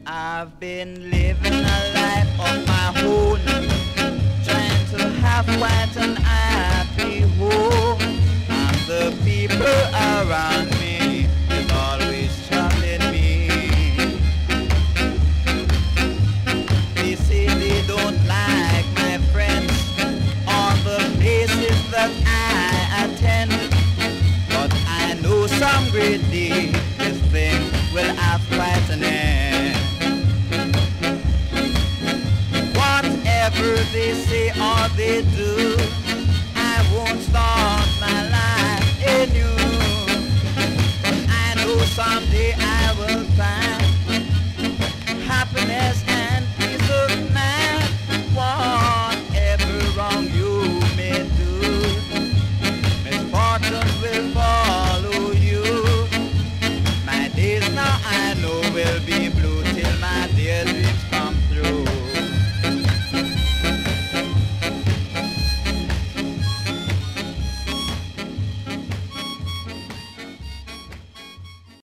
I've been living a life of my own, trying to have quite an happy home. And the people around me is always troubling me. They say they don't like my friends or the places that I attend, but I know some great day this thing will have quite an end. Whatever they say or they do, I won't start my life anew. But I know someday I will find